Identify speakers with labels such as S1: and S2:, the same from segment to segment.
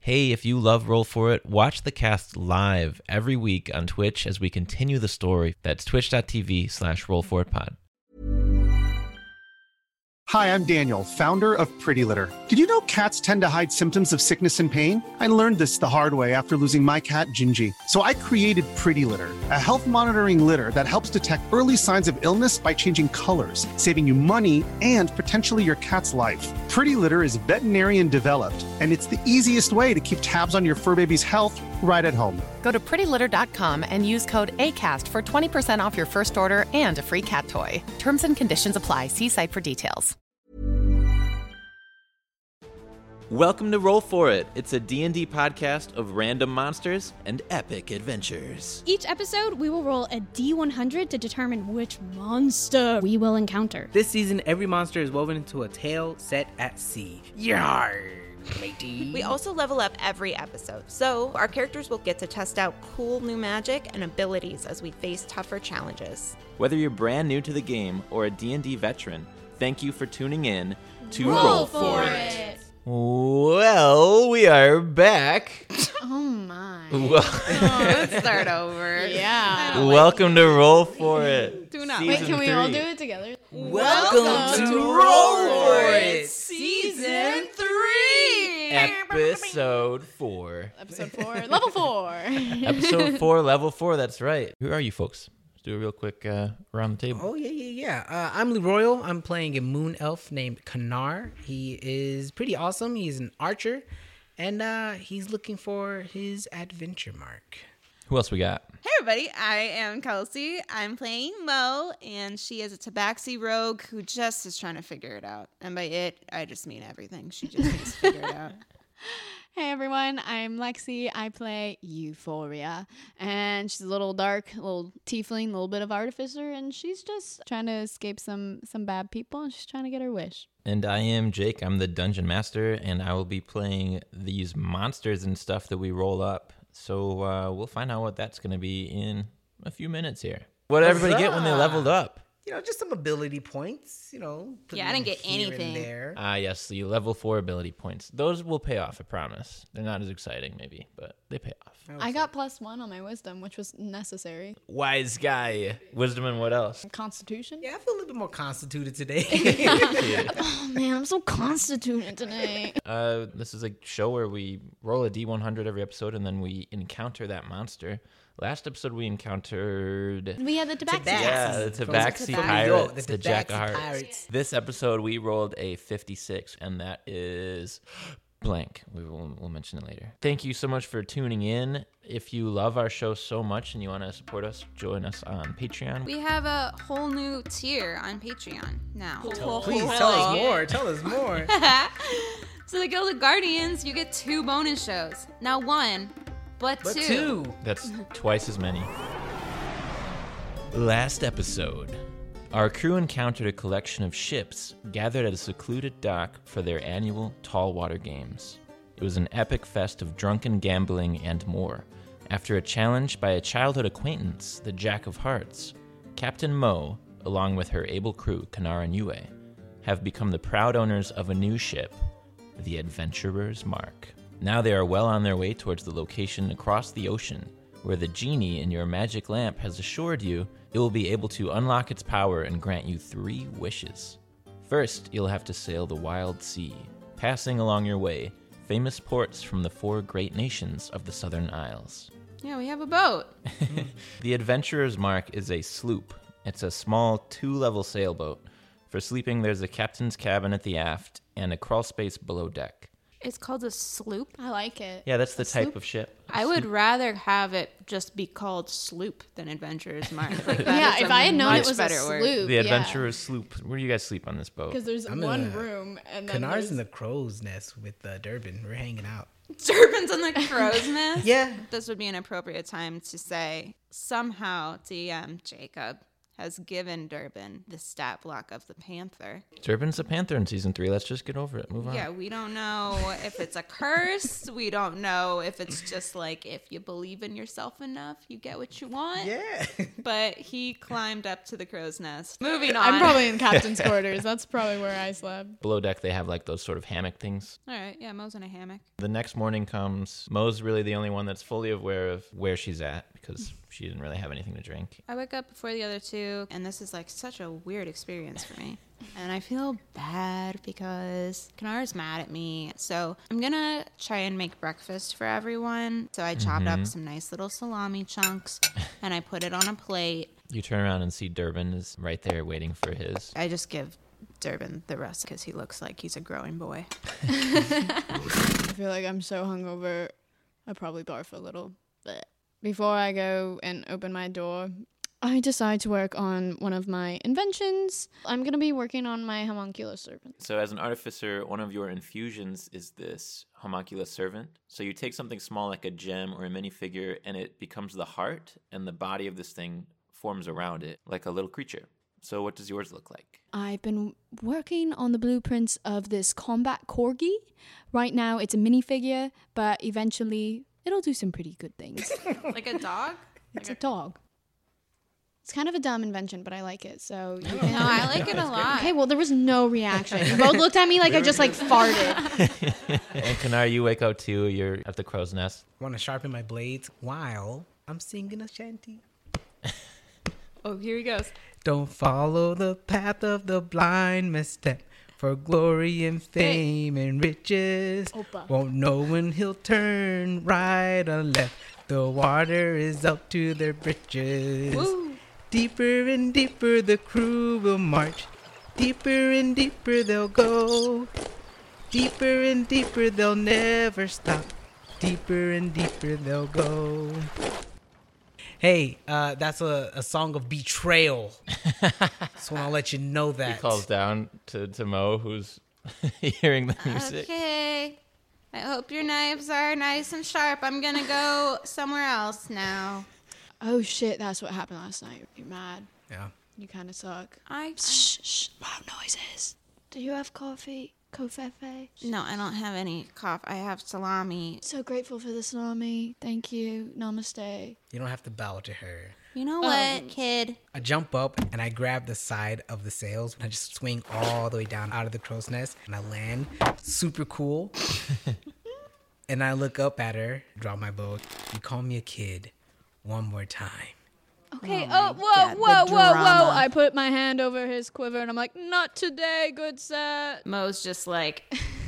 S1: Hey, if you love Roll For It, watch the cast live every week on Twitch as we continue the story. That's twitch.tv/rollforitpod.
S2: Hi, I'm Daniel, founder of Pretty Litter. Did you know cats tend to hide symptoms of sickness and pain? I learned this the hard way after losing my cat, Gingy. So I created Pretty Litter, a health monitoring litter that helps detect early signs of illness by changing colors, saving you money and potentially your cat's life. Pretty Litter is veterinarian developed, and it's the easiest way to keep tabs on your fur baby's health right at home.
S3: Go to prettylitter.com and use code ACAST for 20% off your first order and a free cat toy. Terms and conditions apply. See site for details.
S1: Welcome to Roll For It. It's a D&D podcast of random monsters and epic adventures.
S4: Each episode, we will roll a D100 to determine which monster we will encounter.
S5: This season, every monster is woven into a tale set at sea. Yarr, matey.
S6: We also level up every episode, so our characters will get to test out cool new magic and abilities as we face tougher challenges.
S1: Whether you're brand new to the game or a D&D veteran, thank you for tuning in to
S4: Roll For It.
S1: Well, we are back.
S4: Oh my.
S6: Let's start over.
S4: Yeah.
S1: Welcome to Roll For It.
S6: Do not.
S4: Wait,
S1: Season
S4: can we all
S1: 3.
S4: do it together?
S5: Welcome to Roll For It,
S6: Season 3!
S1: Episode 4.
S4: Episode 4, level 4.
S1: Episode 4, level 4, that's right. Who are you folks? Let's do a real quick around the table.
S5: Oh, yeah. I'm Lee Royal. I'm playing a moon elf named Kanar. He is pretty awesome. He's an archer, and he's looking for his adventure mark.
S1: Who else we got?
S6: Hey everybody, I am Kelsey. I'm playing Mo, and she is a tabaxi rogue who just is trying to figure it out. And by it, I just mean everything. She just needs to figure it out.
S4: Hey everyone, I'm Lexi. I play Euphoria, and she's a little dark, a little tiefling, a little bit of artificer, and she's just trying to escape some bad people, and she's trying to get her wish.
S1: And I am Jake. I'm the dungeon master, and I will be playing these monsters and stuff that we roll up. So we'll find out what that's going to be in a few minutes here. What did everybody get when they leveled up?
S5: You know, just some ability points, put
S6: Yeah, I didn't
S5: them
S6: get
S5: here and
S6: anything.
S5: there.
S1: Yes, the level 4 ability points. Those will pay off, I promise. They're not as exciting, maybe, but they pay off.
S4: I got +1 on my wisdom, which was necessary.
S1: Wise guy. Wisdom and what else?
S4: Constitution?
S5: Yeah, I feel a little bit more constituted today.
S4: Oh man, I'm so constituted today.
S1: This is a show where we roll a D100 every episode, and then we encounter that monster. Last episode, we encountered...
S4: We had the tabaxi.
S1: Yeah, the Tabaxi
S5: From
S1: Pirates,
S5: the
S1: the Jack of
S5: Tabaxi
S1: Hearts.
S5: Pirates.
S1: This episode, we rolled a 56, and that is blank. We'll mention it later. Thank you so much for tuning in. If you love our show so much and you want to support us, join us on Patreon.
S6: We have a whole new tier on Patreon now.
S5: Please tell us more. Tell us more.
S6: So the Guild of Guardians, you get 2 bonus shows. Not 1, but 2.
S1: That's twice as many. Last episode, our crew encountered a collection of ships gathered at a secluded dock for their annual Tall Water Games. It was an epic fest of drunken gambling and more. After a challenge by a childhood acquaintance, the Jack of Hearts, Captain Mo, along with her able crew, Kanar and Yue, have become the proud owners of a new ship, the Adventurer's Mark. Now they are well on their way towards the location across the ocean, where the genie in your magic lamp has assured you it will be able to unlock its power and grant you 3 wishes. First, you'll have to sail the wild sea, passing along your way famous ports from the 4 great nations of the Southern Isles.
S6: Yeah, we have a boat.
S1: The Adventurer's Mark is a sloop. It's a small 2-level sailboat. For sleeping, there's a captain's cabin at the aft and a crawl space below deck.
S6: It's called a sloop.
S4: I like it.
S1: Yeah, that's the type of ship.
S6: I would rather have it just be called sloop than Adventurer's Mark. Like, that
S4: Yeah,
S6: is
S4: if
S6: a
S4: I had known it
S6: much
S4: was a
S6: better word.
S4: sloop.
S1: The Adventurer's sloop. Where do you guys sleep on this boat?
S4: Because there's
S5: I'm in
S4: one
S5: a-
S4: room, and then
S5: Kanar's in the crow's nest with Durbin. We're hanging out.
S6: Turbans on the crow's nest.
S5: Yeah.
S6: This would be an appropriate time to say, somehow DM Jacob has given Durbin the stat block of the panther.
S1: Durbin's a panther in season 3. Let's just get over it. Move on.
S6: Yeah, we don't know if it's a curse. We don't know if it's just like if you believe in yourself enough, you get what you want.
S5: Yeah.
S6: But he climbed up to the crow's nest. Moving on.
S4: I'm probably in captain's quarters. That's probably where I slept.
S1: Below deck, they have like those sort of hammock things.
S6: All right, yeah, Mo's in a hammock.
S1: The next morning comes. Mo's really the only one that's fully aware of where she's at because she didn't really have anything to drink.
S6: I wake up before the other two, and this is like such a weird experience for me. And I feel bad because Kanara's mad at me. So I'm going to try and make breakfast for everyone. So I chopped up some nice little salami chunks, and I put it on a plate.
S1: You turn around and see Durbin is right there waiting for his.
S6: I just give Durbin the rest because he looks like he's a growing boy.
S4: I feel like I'm so hungover, I probably barf a little. Blech. Before I go and open my door, I decide to work on one of my inventions. I'm going to be working on my homunculus servant.
S1: So as an artificer, one of your infusions is this homunculus servant. So you take something small like a gem or a minifigure and it becomes the heart, and the body of this thing forms around it like a little creature. So what does yours look like?
S4: I've been working on the blueprints of this combat corgi. Right now it's a minifigure, but eventually it'll do some pretty good things.
S6: Like a dog?
S4: It's a dog. It's kind of a dumb invention, but I like it. So you
S6: No, I like it a lot.
S4: Okay, well, there was no reaction. You both looked at me like I just like farted.
S1: And Kanar, you wake up too. You're at the crow's nest.
S5: I want to sharpen my blades while I'm singing a shanty.
S6: Oh, here he goes.
S5: Don't follow the path of the blind, misstep. For glory and fame and riches.
S4: Opa.
S5: Won't know when he'll turn right or left. The water is up to their britches.
S6: Woo.
S5: Deeper and deeper the crew will march. Deeper and deeper they'll go. Deeper and deeper they'll never stop. Deeper and deeper they'll go. Hey, that's a song of betrayal. Just want to let you know that.
S1: He calls down to Mo, who's hearing the music.
S6: Okay. I hope your knives are nice and sharp. I'm going to go somewhere else now.
S4: Oh shit, that's what happened last night. You're mad.
S5: Yeah.
S4: You kind of suck.
S6: I
S4: Shh, loud noises. Do you have coffee? Kofefe?
S6: No, I don't have any cough. I have salami.
S4: So grateful for the salami. Thank you. Namaste.
S5: You don't have to bow to her.
S6: You know what, kid?
S5: I jump up and I grab the side of the sails and I just swing all the way down out of the crow's nest and I land super cool. And I look up at her, drop my bow. You call me a kid one more time.
S4: Okay.
S6: Oh,
S4: Oh, whoa,
S6: God, the
S4: whoa, whoa,
S6: drama.
S4: whoa. I put my hand over his quiver and I'm like, not today, good sir.
S6: Mo's just like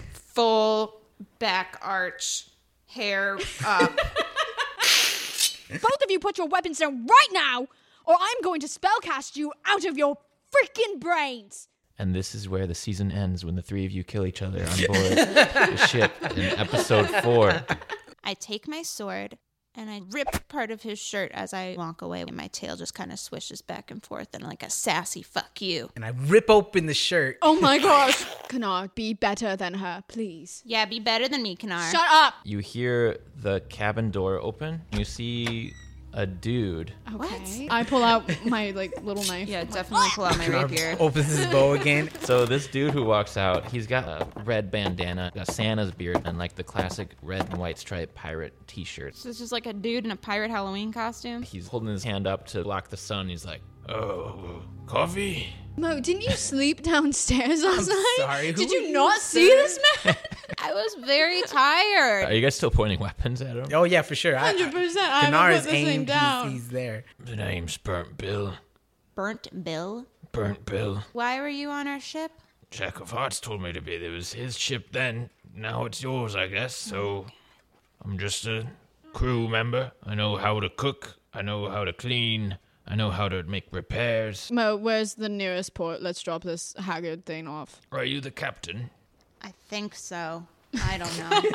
S6: full back arch, hair up.
S4: Both of you put your weapons down right now, or I'm going to spellcast you out of your freaking brains.
S1: And this is where the season ends, when the three of you kill each other on board the ship in episode 4.
S6: I take my sword and I rip part of his shirt as I walk away. And my tail just kind of swishes back and forth and like a sassy fuck you.
S5: And I rip open the shirt.
S4: Oh my gosh. Kanar, be better than her, please.
S6: Yeah, be better than me, Kanar.
S4: Shut up.
S1: You hear the cabin door open. You see a dude.
S4: Okay. I pull out my like little knife.
S6: Yeah, definitely pull out my rapier.
S5: Opens his bow again.
S1: So this dude who walks out, he's got a red bandana, a Santa's beard, and like the classic red and white striped pirate t-shirt.
S6: So it's just like a dude in a pirate Halloween costume.
S1: He's holding his hand up to block the sun. He's like, "Oh, coffee?"
S4: Mo, didn't you sleep downstairs last night?
S5: sorry, who
S4: Did
S5: are
S4: you
S5: you,
S4: not see
S5: sir?
S4: this man?
S6: I was very tired.
S1: Are you guys still pointing weapons at him?
S5: Oh, yeah, for sure.
S4: 100%. I
S5: Kanar
S4: haven't
S5: is
S4: put this thing
S5: aimed.
S4: down.
S5: He's there.
S1: The name's Burnt Bill.
S6: Burnt Bill?
S1: Burnt Bill.
S6: Why were you on our ship?
S1: Jack of Hearts told me to be. It was his ship then. Now it's yours, I guess. So I'm just a crew member. I know how to cook. I know how to clean. I know how to make repairs.
S4: Mo, where's the nearest port? Let's drop this haggard thing off.
S1: Are you the captain?
S6: I think so. I don't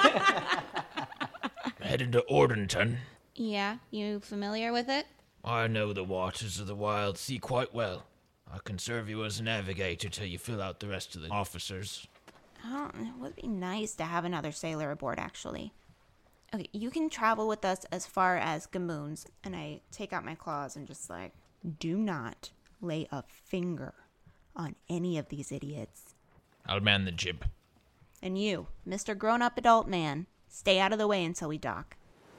S6: know.
S1: Headed to Ordenton.
S6: Yeah, you familiar with it?
S1: I know the waters of the wild sea quite well. I can serve you as a navigator till you fill out the rest of the officers.
S6: It would be nice to have another sailor aboard, actually. Okay, you can travel with us as far as Gamoons. And I take out my claws and just like, do not lay a finger on any of these idiots.
S1: I'll man the jib.
S6: And you, Mr. Grown-Up Adult Man, stay out of the way until we dock.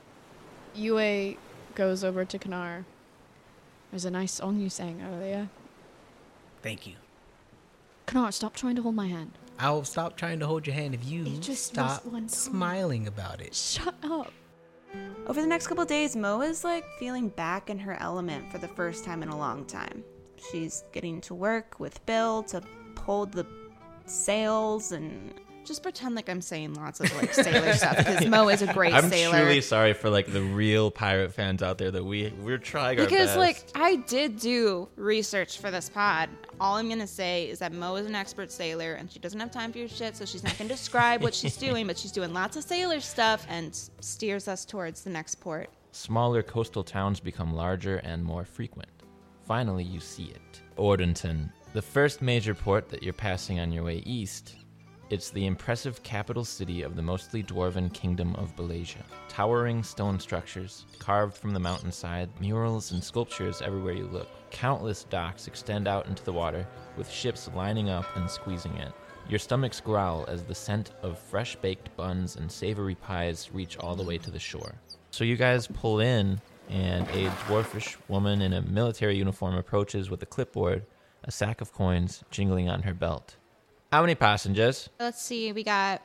S4: Yue goes over to Kanar. There's a nice song you sang earlier.
S5: Thank you.
S4: Kanar, stop trying to hold my hand.
S5: I'll stop trying to hold your hand if you
S4: It just
S5: stop
S4: was one song.
S5: smiling about it.
S4: Shut up.
S6: Over the next couple of days, Mo is like feeling back in her element for the first time in a long time. She's getting to work with Bill to hold the sails and just pretend like I'm saying lots of like sailor stuff because Mo is a great
S1: I'm
S6: sailor.
S1: truly sorry for like the real pirate fans out there that we're trying our
S6: Because
S1: best.
S6: like I did do research for this pod. All I'm gonna say is that Mo is an expert sailor and she doesn't have time for your shit, so she's not gonna describe what she's doing, but she's doing lots of sailor stuff and steers us towards the next port.
S1: Smaller coastal towns become larger and more frequent. Finally, you see it. Ordenton, the first major port that you're passing on your way east. It's the impressive capital city of the mostly dwarven kingdom of Balasia. Towering stone structures, carved from the mountainside, murals and sculptures everywhere you look. Countless docks extend out into the water, with ships lining up and squeezing it. Your stomachs growl as the scent of fresh-baked buns and savory pies reach all the way to the shore. So you guys pull in, and a dwarfish woman in a military uniform approaches with a clipboard, a sack of coins jingling on her belt. How many passengers?
S6: Let's see, we got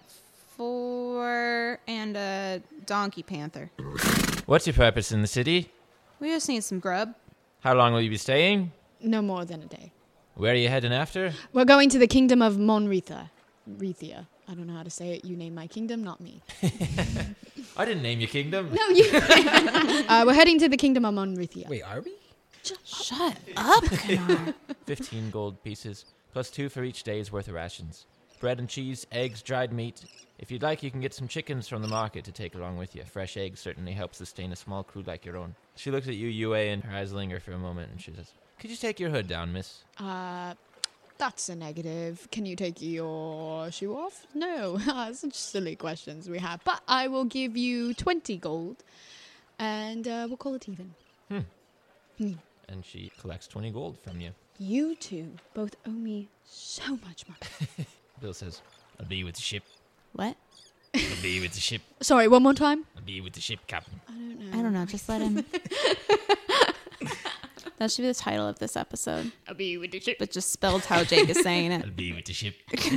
S6: 4 and a donkey panther.
S1: What's your purpose in the city?
S6: We just need some grub.
S1: How long will you be staying?
S4: No more than a day.
S1: Where are you heading after?
S4: We're going to the kingdom of Monrethia. Rethia. I don't know how to say it. You name my kingdom, not me.
S1: I didn't name your kingdom.
S4: No, you. We're heading to the kingdom of Monrethia.
S5: Wait, are we?
S6: Shut up, Kanar.
S1: 15 gold pieces, plus 2 for each day's worth of rations. Bread and cheese, eggs, dried meat. If you'd like, you can get some chickens from the market to take along with you. Fresh eggs certainly help sustain a small crew like your own. She looks at you, Yue, and her eyes linger for a moment, and she says, "Could you take your hood down, miss?"
S4: That's a negative. Can you take your shoe off? No. Such silly questions we have. But I will give you 20 gold, and we'll call it even.
S1: And she collects 20 gold from you.
S4: You two both owe me so much money.
S1: Bill says, "I'll be with the ship.
S6: What?
S1: I'll be with the ship.
S4: Sorry, one more time?
S1: I'll be with the ship, Captain."
S6: I don't know. Just let him. That should be the title of this episode.
S4: I'll be with the ship.
S6: But just spelled how Jake is saying it.
S1: I'll be with the ship.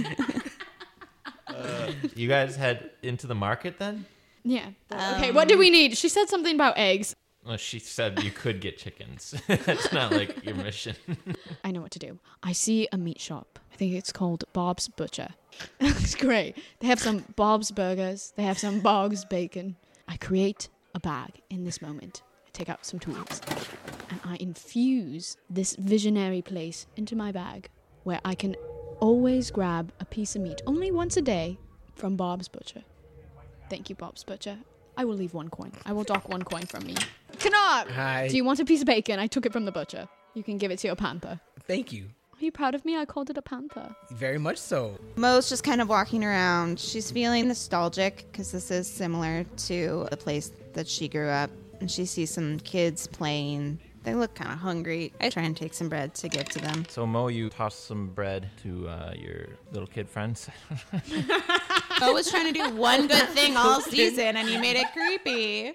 S1: You guys head into the market then?
S4: Yeah. Okay, what do we need? She said something about eggs.
S1: Well, she said you could get chickens. That's not like your mission.
S4: I know what to do. I see a meat shop. I think it's called Bob's Butcher. It's great. They have some Bob's Burgers. They have some Bob's Bacon. I create a bag in this moment. I take out some tools. And I infuse this visionary place into my bag where I can always grab a piece of meat only once a day from Bob's Butcher. Thank you, Bob's Butcher. I will leave 1 coin. I will dock 1 coin from me. Cannot!
S5: Hi.
S4: Do you want a piece of bacon? I took it from the butcher. You can give it to your panther.
S5: Thank you.
S4: Are you proud of me? I called it a panther.
S5: Very much so.
S6: Mo's just kind of walking around. She's feeling nostalgic because this is similar to the place that she grew up. And she sees some kids playing. They look kind of hungry. I try and take some bread to give to them.
S1: So, Mo, you toss some bread to your little kid friends.
S6: Mo was trying to do one good thing all season, and you made it creepy.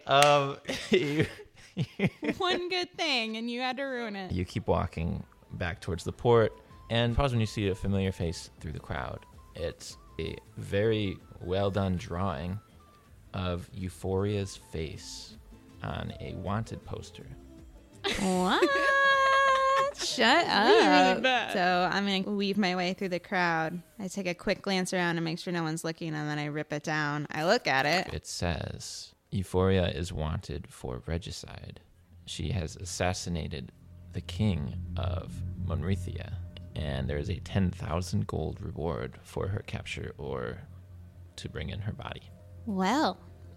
S6: One good thing, and you had to ruin it.
S1: You keep walking back towards the port, and pause when you see a familiar face through the crowd. It's a very well-done drawing of Euphoria's face on a wanted poster.
S6: What? Shut up. So I'm going to weave my way through the crowd. I take a quick glance around and make sure no one's looking, and then I rip it down. I look at it.
S1: It says, Euphoria is wanted for regicide. She has assassinated the king of Monrethia, and there is a 10,000 gold reward for her capture or to bring in her body.
S6: Well,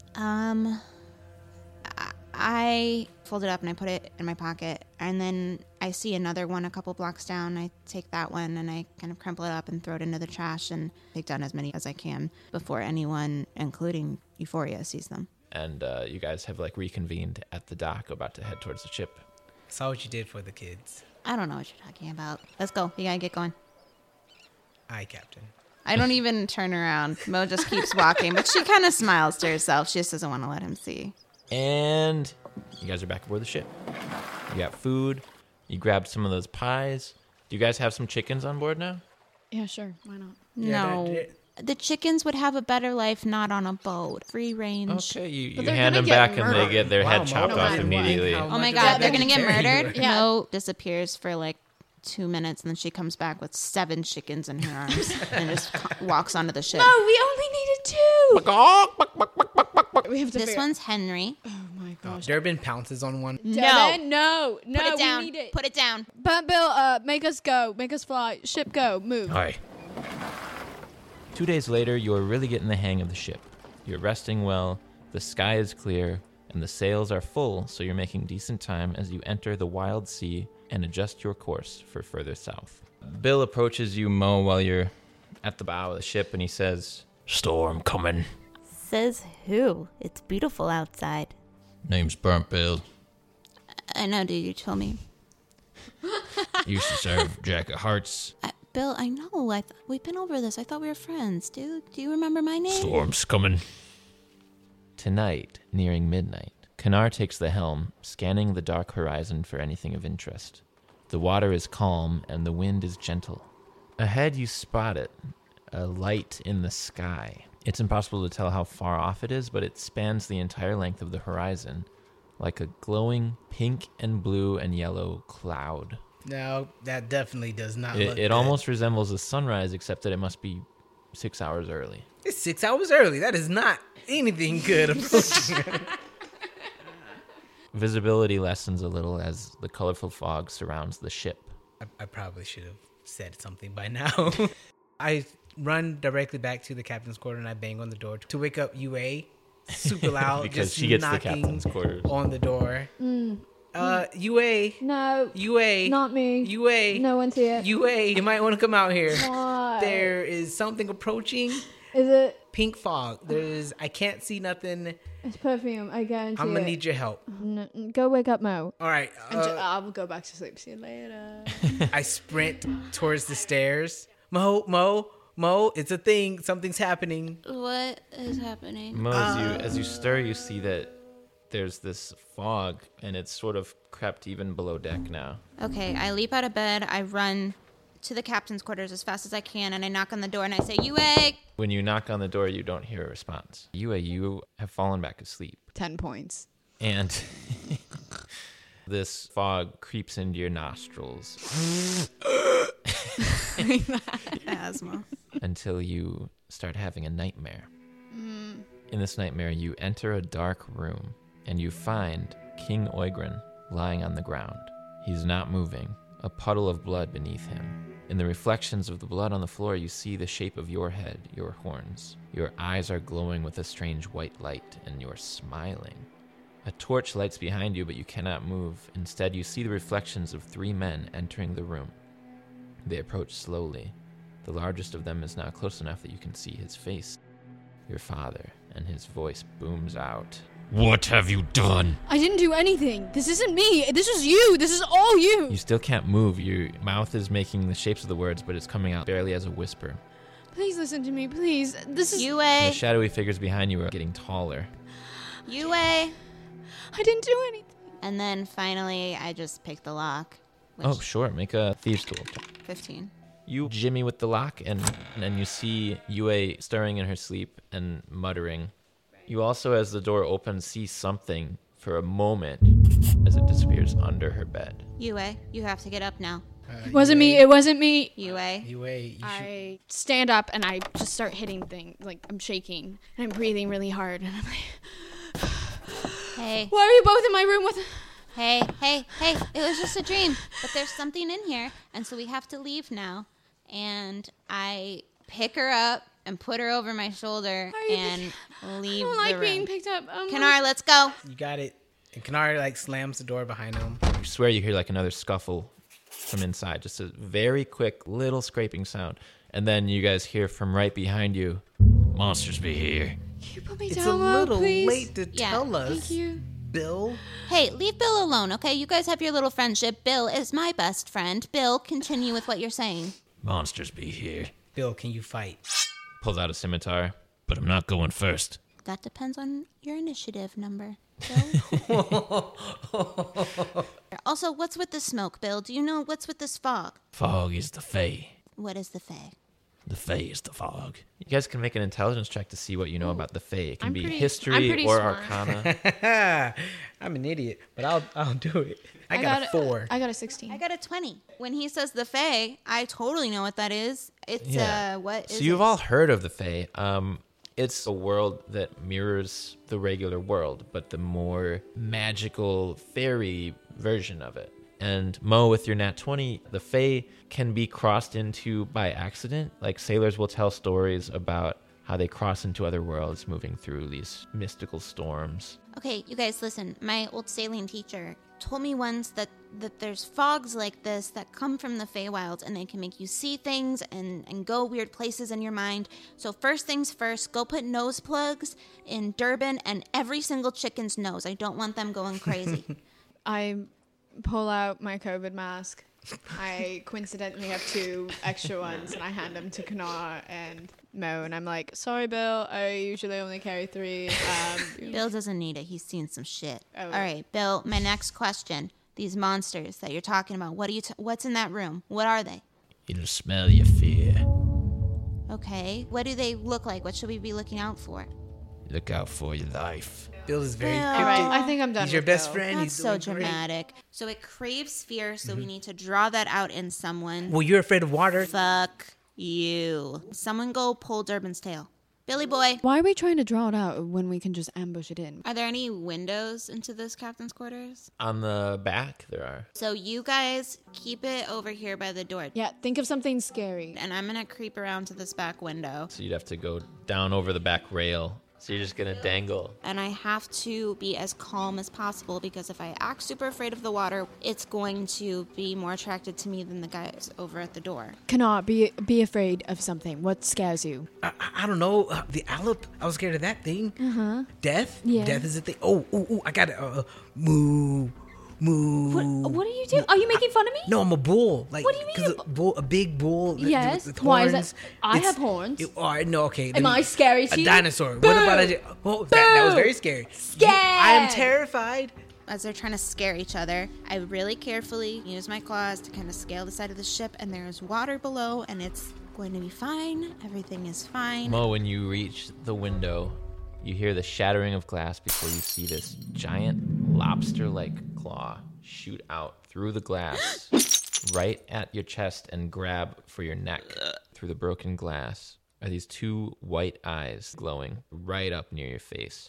S6: I fold it up and I put it in my pocket, and then I see another one a couple blocks down. I take that one and I kind of crumple it up and throw it into the trash and take down as many as I can before anyone, including Euphoria, sees them.
S1: And you guys have like reconvened at the dock, about to head towards the ship.
S5: Saw what you did for the kids.
S6: I don't know what you're talking about. Let's go. We gotta get going.
S5: Aye, Captain.
S6: I don't even turn around. Mo just keeps walking, but she kind of smiles to herself. She just doesn't want to let him see.
S1: And you guys are back aboard the ship. You got food. You grabbed some of those pies. Do you guys have some chickens on board now?
S4: Yeah, sure. Why not?
S6: No. The chickens would have a better life not on a boat. Free range.
S1: Okay, you
S4: But they're
S1: hand
S4: gonna
S1: them
S4: get
S1: back and they
S4: murdered.
S1: get their head chopped
S4: no
S1: off
S4: matter what.
S1: immediately.
S6: Oh my god, they're gonna get murdered?
S4: Yeah.
S6: Mo disappears for like 2 minutes and then she comes back with 7 chickens in her arms and just walks onto the ship.
S4: No, we only needed 2. We have to
S6: This
S4: figure-
S6: one's Henry.
S4: Oh my gosh.
S5: Durbin pounces on one.
S4: Devin, no.
S6: Put it down.
S4: We need it.
S6: Put it down.
S4: But Bill, make us go. Make us fly. Ship go. Move.
S1: All right. 2 days later, you're really getting the hang of the ship. You're resting well, the sky is clear, and the sails are full, so you're making decent time as you enter the wild sea and adjust your course for further south. Bill approaches you, Mo, while you're at the bow of the ship, and he says, "Storm coming."
S6: Says who? It's beautiful outside.
S1: Name's Burnt Bill.
S6: I know, dude. You told me.
S1: Used to serve Jack of Hearts.
S6: Bill, I know. We've been over this. I thought we were friends, dude. Do you remember my name?
S1: Storm's coming. Tonight, nearing midnight, Kanar takes the helm, scanning the dark horizon for anything of interest. The water is calm and the wind is gentle. Ahead you spot it, a light in the sky. It's impossible to tell how far off it is, but it spans the entire length of the horizon, like a glowing pink and blue and yellow cloud.
S5: No, that definitely does not look
S1: It
S5: good.
S1: almost resembles a sunrise, except that it must be 6 hours early.
S5: It's 6 hours early. That is not anything good approaching.
S1: Visibility lessens a little as the colorful fog surrounds the ship.
S5: I probably should have said something by now. I run directly back to the captain's quarter and I bang on the door to wake up UA super loud.
S1: Because
S5: just
S1: she gets the
S5: knocking
S1: captain's quarters.
S5: on the door. UA.
S4: No.
S5: UA.
S4: Not me.
S5: UA.
S4: No one's here.
S5: UA. You might want to come out here.
S4: Why?
S5: There is something approaching.
S4: Is it?
S5: Pink fog. I can't see nothing.
S4: It's perfume. I guarantee
S5: I'm gonna
S4: it.
S5: need your help.
S4: Go wake up Mo.
S5: All right.
S4: I'll go back to sleep. See you later.
S5: I sprint towards the stairs. Mo, it's a thing. Something's happening.
S6: What is happening?
S1: Mo, as you stir, you see that there's this fog, and it's sort of crept even below deck now.
S6: Okay, I leap out of bed. I run to the captain's quarters as fast as I can, and I knock on the door and I say, UA!
S1: When you knock on the door, you don't hear a response. You have fallen back asleep.
S4: 10 points.
S1: And this fog creeps into your nostrils
S6: Asthma.
S1: until you start having a nightmare. In this nightmare, you enter a dark room, and you find King Oygrin lying on the ground. He's not moving, a puddle of blood beneath him. In the reflections of the blood on the floor, you see the shape of your head, your horns. Your eyes are glowing with a strange white light, and you're smiling. A torch lights behind you, but you cannot move. Instead, you see the reflections of 3 men entering the room. They approach slowly. The largest of them is now close enough that you can see his face. Your father, and his voice booms out. What have you done?
S4: I didn't do anything. This isn't me. This is you. This is all you.
S1: You still can't move. Your mouth is making the shapes of the words, but it's coming out barely as a whisper.
S4: Please listen to me, please. This is...
S1: The
S6: UA!
S1: shadowy figures behind you are getting taller.
S6: UA!
S4: I didn't do anything.
S6: And then finally, I just pick the lock. Which,
S1: Oh, sure. Make a thieves' tool.
S6: 15.
S1: You jimmy with the lock, and then you see Yue stirring in her sleep and muttering. You also, as the door opens, see something for a moment as it disappears under her bed.
S6: UA, you have to get up now.
S4: It wasn't me. It wasn't me.
S6: UA.
S5: UA, you should...
S4: I stand up and I just start hitting things. Like, I'm shaking. And I'm breathing really hard. And I'm like...
S6: Hey.
S4: Why are you both in my room with...
S6: Hey, it was just a dream. But there's something in here, and so we have to leave now. And I pick her up and put her over my shoulder and leave
S4: I don't
S6: the
S4: like
S6: room.
S4: being picked up.
S6: Kanar, let's go.
S5: You got it. And Kanar, like, slams the door behind him.
S1: You swear you hear like another scuffle from inside, just a very quick little scraping sound. And then you guys hear from right behind you, monsters be here.
S4: Can you put me
S5: It's
S4: down,
S5: a
S4: Mo,
S5: little
S4: please?
S5: late to
S6: Yeah.
S5: tell us.
S4: Thank you.
S5: Bill?
S6: Hey, leave Bill alone, okay? You guys have your little friendship. Bill is my best friend. Bill, continue with what you're saying.
S1: Monsters be here.
S5: Bill, can you fight?
S1: Pulls out a scimitar, but I'm not going first.
S6: That depends on your initiative number, Bill. Also, what's with the smoke, Bill? Do you know what's with this fog?
S1: Fog is the Fae.
S6: What is the Fae?
S1: The Fae is the fog. You guys can make an intelligence check to see what you know about the Fae. It can
S4: I'm
S1: be
S4: pretty
S1: history or
S4: smart.
S1: arcana.
S5: I'm an idiot, but I'll do it. I got a 4.
S4: I got a 16.
S6: I got a 20. When he says the Fae, I totally know what that is. It's, what is
S1: So you've
S6: it?
S1: all heard of the Fae. It's a world that mirrors the regular world, but the more magical fairy version of it. And Mo, with your nat 20, the Fae can be crossed into by accident. Like sailors will tell stories about how they cross into other worlds moving through these mystical storms.
S6: Okay, you guys, listen. My old sailing teacher told me once that there's fogs like this that come from the Feywilds, and they can make you see things and go weird places in your mind. So first things first, go put nose plugs in Durban and every single chicken's nose. I don't want them going crazy.
S4: I pull out my COVID mask. I coincidentally have 2 extra ones, and I hand them to Kanar and Mo, and I'm like, sorry, Bill, I usually only carry 3.
S6: Bill doesn't need it. He's seen some shit.
S4: Oh.
S6: All right, Bill, my next question. These monsters that you're talking about, what's in that room? What are they?
S1: It'll smell your fear.
S6: Okay, what do they look like? What should we be looking out for?
S1: Look out for your life.
S5: Bill is very
S6: Bill.
S4: All right, I think I'm done.
S5: He's your
S4: with
S5: best
S4: Bill.
S5: friend.
S6: That's
S5: He's
S6: so
S5: doing great.
S6: dramatic. So it craves fear, so we need to draw that out in someone.
S5: Well, you're afraid of water.
S6: Fuck you. Someone go pull Durban's tail. Billy boy.
S4: Why are we trying to draw it out when we can just ambush it in?
S6: Are there any windows into this captain's quarters?
S1: On the back, there are.
S6: So you guys keep it over here by the door.
S4: Yeah, think of something scary.
S6: And I'm going to creep around to this back window.
S1: So you'd have to go down over the back rail. So you're just going to dangle.
S6: And I have to be as calm as possible, because if I act super afraid of the water, it's going to be more attracted to me than the guys over at the door.
S4: Kanar, be afraid of something. What scares you?
S5: I don't know. The Alep. I was scared of that thing. Death?
S4: Yeah.
S5: Death is a thing. Oh, I got it. Moo.
S4: What are you doing? Are you making fun of me?
S5: No, I'm a bull. Like,
S4: What do you mean
S5: 'cause a big bull.
S4: Yes.
S5: With
S4: Why is
S5: horns.
S4: that? I
S5: It's-
S4: have horns.
S5: No, okay.
S4: Am I scary to
S5: A
S4: you?
S5: dinosaur.
S4: Boo!
S5: What about that was
S4: Boo!
S5: very scary.
S4: Scared.
S5: I am terrified.
S6: As they're trying to scare each other, I really carefully use my claws to kind of scale the side of the ship, and there's water below, and it's going to be fine. Everything is fine.
S1: Mo, when you reach the window, you hear the shattering of glass before you see this giant lobster-like claw shoot out through the glass right at your chest and grab for your neck. Through the broken glass are these 2 white eyes glowing right up near your face.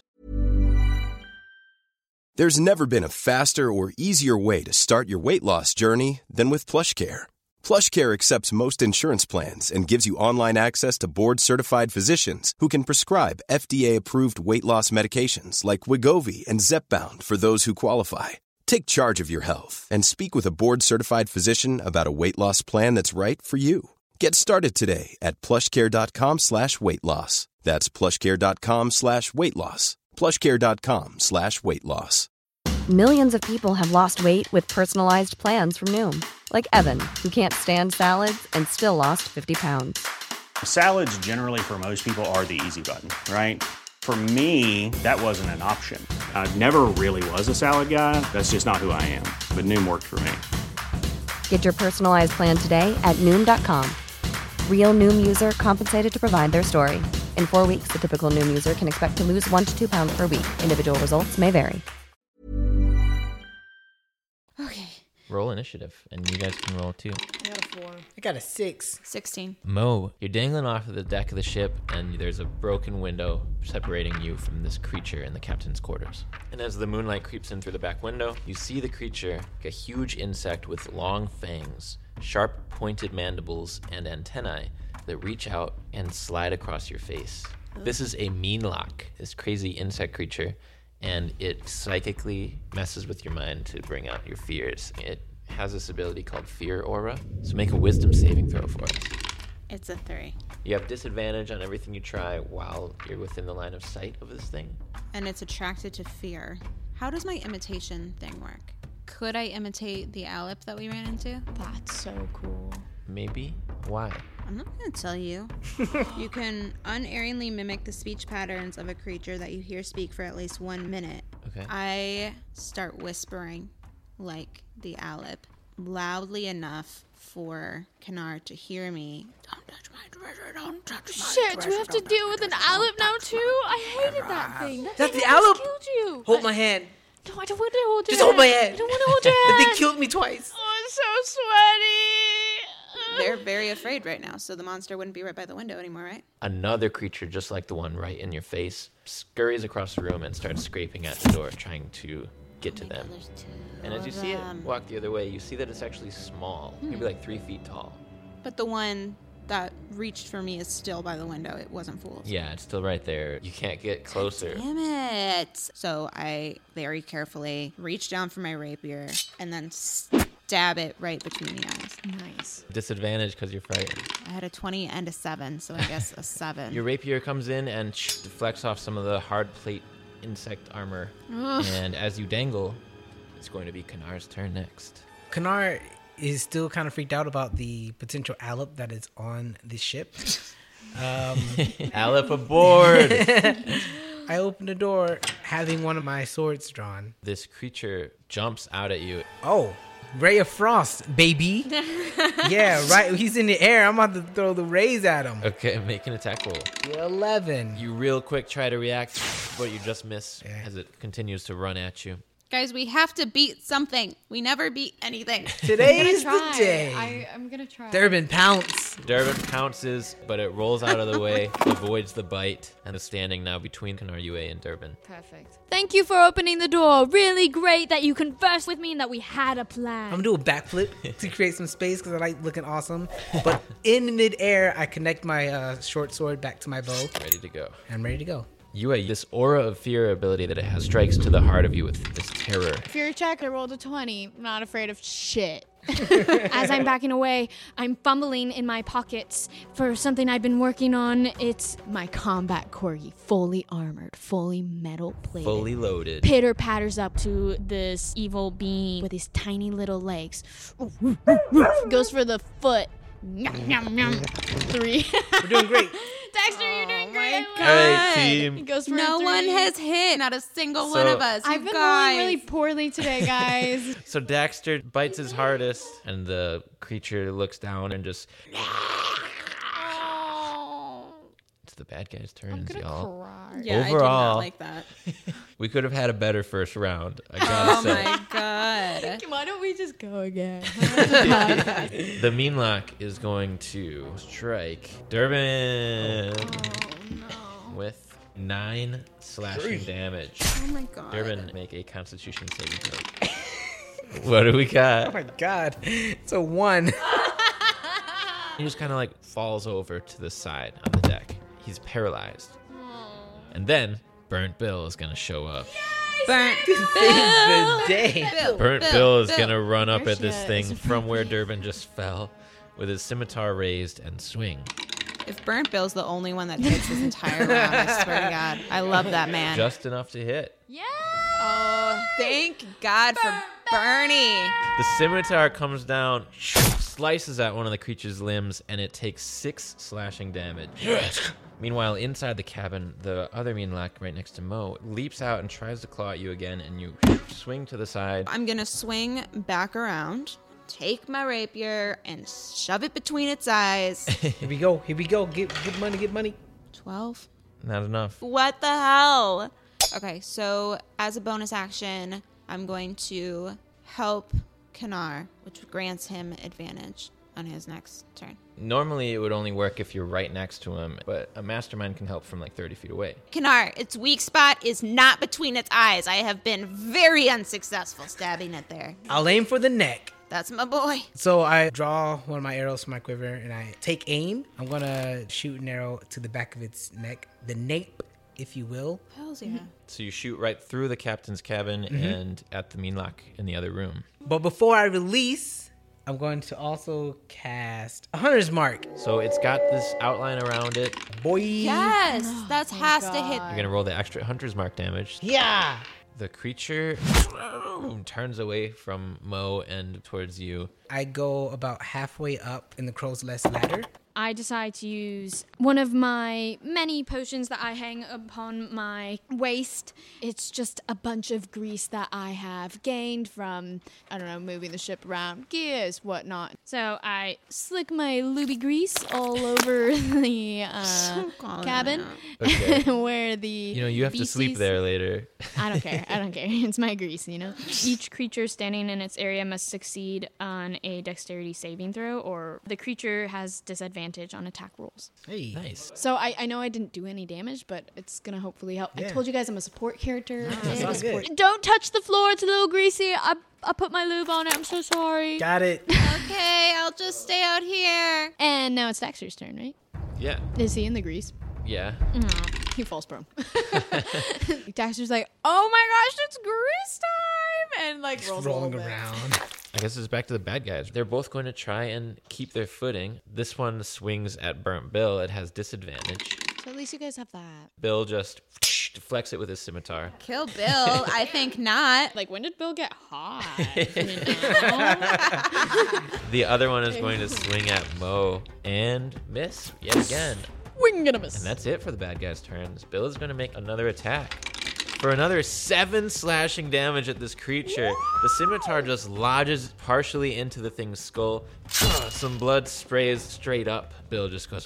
S7: There's never been a faster or easier way to start your weight loss journey than with PlushCare. PlushCare accepts most insurance plans and gives you online access to board-certified physicians who can prescribe FDA-approved weight loss medications like Wegovy and Zepbound for those who qualify. Take charge of your health and speak with a board-certified physician about a weight loss plan that's right for you. Get started today at plushcare.com/weight loss. That's plushcare.com/weight loss. plushcare.com/weight loss.
S8: Millions of people have lost weight with personalized plans from Noom. Like Evan, who can't stand salads and still lost 50 pounds.
S9: Salads generally for most people are the easy button, right? For me, that wasn't an option. I never really was a salad guy. That's just not who I am. But Noom worked for me.
S8: Get your personalized plan today at Noom.com. Real Noom user compensated to provide their story. In 4 weeks, the typical Noom user can expect to lose 1 to 2 pounds per week. Individual results may vary.
S6: Okay.
S1: Roll initiative, and you guys can roll too.
S4: I got a 4.
S5: I got a 6.
S6: 16.
S1: Mo, you're dangling off of the deck of the ship, and there's a broken window separating you from this creature in the captain's quarters. And as the moonlight creeps in through the back window, you see the creature, a huge insect with long fangs, sharp pointed mandibles, and antennae that reach out and slide across your face. This is a Meanlock, this crazy insect creature, and it psychically messes with your mind to bring out your fears. It has this ability called Fear Aura, so make a wisdom saving throw for us.
S6: It's a 3.
S1: You have disadvantage on everything you try while you're within the line of sight of this thing.
S6: And it's attracted to fear. How does my imitation thing work? Could I imitate the Alip that we ran into?
S4: That's so cool.
S1: Maybe? Why?
S6: I'm not going to tell you. You can unerringly mimic the speech patterns of a creature that you hear speak for at least 1 minute.
S1: Okay.
S6: I start whispering like the Alip, loudly enough for Kanar to hear me. Don't touch my treasure, don't touch my
S4: Shit,
S6: treasure.
S4: do we have to deal with an Alip now too? I hated that thing. That
S5: That's
S4: thing
S5: the
S4: almost
S5: Alip?
S4: killed you.
S5: Hold my hand.
S4: No, I don't want to hold your
S5: Just hold my
S4: hand.
S5: hand.
S4: I don't want to hold your
S5: The
S4: hand.
S5: thing killed me twice.
S4: Oh, I'm so sweaty.
S6: They're very afraid right now, so the monster wouldn't be right by the window anymore, right?
S1: Another creature, just like the one right in your face, scurries across the room and starts scraping at the door, trying to get to them. And as you see it walk the other way, you see that it's actually small, maybe like 3 feet tall.
S6: But the one that reached for me is still by the window. It wasn't fooled.
S1: Yeah, it's still right there. You can't get closer.
S6: Damn it. So I very carefully reach down for my rapier and then stab it right between the eyes.
S4: Nice.
S1: Disadvantage because you're frightened.
S6: I had a 20 and a 7, so I guess a 7.
S1: Your rapier comes in and deflects off some of the hard plate insect armor. And as you dangle, it's going to be Kanar's turn next.
S5: Kanar is still kind of freaked out about the potential Alip that is on the ship.
S1: Alip aboard!
S5: I open the door, having one of my swords drawn.
S1: This creature jumps out at you.
S5: Oh, Ray of Frost, baby. Yeah, right. He's in the air. I'm about to throw the rays at him.
S1: Okay, make an attack roll.
S5: 11.
S1: You real quick try to react, but you just miss as it continues to run at you.
S6: Guys, we have to beat something. We never beat anything.
S5: Today's the day.
S4: I'm gonna try.
S5: Durbin, pounce.
S1: Durbin pounces, but it rolls out of the way, avoids the bite, and is standing now between Kanar UA and Durbin.
S4: Perfect.
S10: Thank you for opening the door. Really great that you conversed with me and that we had a plan.
S5: I'm gonna do a backflip to create some space because I like looking awesome. But in midair, I connect my short sword back to my bow.
S1: Ready to go.
S5: I'm ready to go.
S1: Yue, this aura of fear ability that it has strikes to the heart of you with this terror.
S4: Fury check, I rolled a 20. I'm not afraid of shit.
S10: As I'm backing away, I'm fumbling in my pockets for something I've been working on. It's
S4: My combat corgi, fully armored, fully metal plated.
S1: Fully loaded.
S10: pitter patters up to this evil being with his tiny little legs.
S4: Goes for the foot. 3.
S5: We're doing great.
S4: Dexter, you're doing great.
S6: my
S1: All right,
S6: God.
S4: He
S1: team.
S4: goes for
S6: No
S4: a 3.
S6: one has hit. Not a single one
S1: So-
S6: of us.
S4: I've
S6: You
S4: been
S6: guys.
S4: rolling really poorly today, guys.
S1: So Daxter bites his hardest, and the creature looks down and just... It's the bad guy's turns, y'all.
S4: Cry.
S6: Yeah, I do
S1: Overall-
S6: not like that.
S1: We could have had a better first round, I gotta
S6: Oh
S1: say.
S6: my God.
S4: Why don't we just go again?
S1: The Meanlock is going to strike Durbin with 9 slashing damage.
S6: Oh my God.
S1: Durbin, make a Constitution saving throw. What do we got?
S5: Oh my God. It's a 1.
S1: He just kind of like falls over to the side on the deck. He's paralyzed. And then Burnt Bill is gonna show up.
S6: Burnt
S5: The day.
S1: Burnt Bill is gonna run up
S4: There
S1: at
S4: she
S1: this
S4: is.
S1: thing from where Durbin just fell with his scimitar raised and swing.
S6: If Burnt Bill's the only one that takes this entire round, I swear to God. I love that man.
S1: Just enough to hit.
S6: Oh, thank God for Bernie.
S1: The scimitar comes down, slices at one of the creature's limbs, and it takes 6 slashing damage. Meanwhile, inside the cabin, the other Meanlock right next to Mo leaps out and tries to claw at you again, and you swing to the side.
S6: I'm going to swing back around, take my rapier, and shove it between its eyes.
S5: Here we go. Here we go. Get money. Get money.
S6: 12.
S1: Not enough.
S6: What the hell? Okay, so as a bonus action, I'm going to help Kanar, which grants him advantage on his next turn.
S1: Normally, it would only work if you're right next to him, but a mastermind can help from like 30 feet away.
S6: Kanar, its weak spot is not between its eyes. I have been very unsuccessful stabbing it there.
S5: I'll aim for the neck.
S6: That's my boy.
S5: So I draw one of my arrows from my quiver and I take aim. I'm going to shoot an arrow to the back of its neck, the nape, if you will.
S6: Hells yeah.
S1: So you shoot right through the captain's cabin and at the Meanlock in the other room.
S5: But before I release, I'm going to also cast a Hunter's Mark.
S1: So it's got this outline around it.
S5: Boy.
S6: Yes, that has to hit.
S1: You're going to roll the extra Hunter's Mark damage.
S5: Yeah.
S1: The creature turns away from Mo and towards you.
S5: I go about halfway up in the crow's nest ladder.
S10: I decide to use one of my many potions that I hang upon my waist. It's just a bunch of grease that I have gained from, I don't know, moving the ship around, gears, whatnot. So I slick my looby grease all over the cabin where the
S1: you have to sleep there later.
S10: I don't care. It's my grease, Each creature standing in its area must succeed on a dexterity saving throw, or the creature has disadvantage on attack rolls.
S5: Hey.
S1: Nice.
S4: So I know I didn't do any damage, but it's going to hopefully help. Yeah. I told you guys I'm a support character.
S10: Don't touch the floor. It's a little greasy. I put my lube on it. I'm so sorry.
S5: Got it.
S6: Okay, I'll just stay out here.
S4: And now it's Daxter's turn, right?
S1: Yeah.
S4: Is he in the grease?
S1: Yeah.
S4: He falls prone. Daxter's like, oh my gosh, it's grease time! And like rolls
S5: rolling around.
S1: I guess it's back to the bad guys. They're both going to try and keep their footing. This one swings at Burnt Bill. It has disadvantage.
S4: So at least you guys have that.
S1: Bill just deflects it with his scimitar.
S6: Kill Bill? I think not.
S4: Like, when did Bill get hot?
S1: The other one is going to swing at Mo and miss yet again.
S4: We're gonna miss.
S1: And that's it for the bad guy's turns. Bill is going to make another attack. For another 7 slashing damage at this creature, the scimitar just lodges partially into the thing's skull. Some blood sprays straight up. Bill just goes...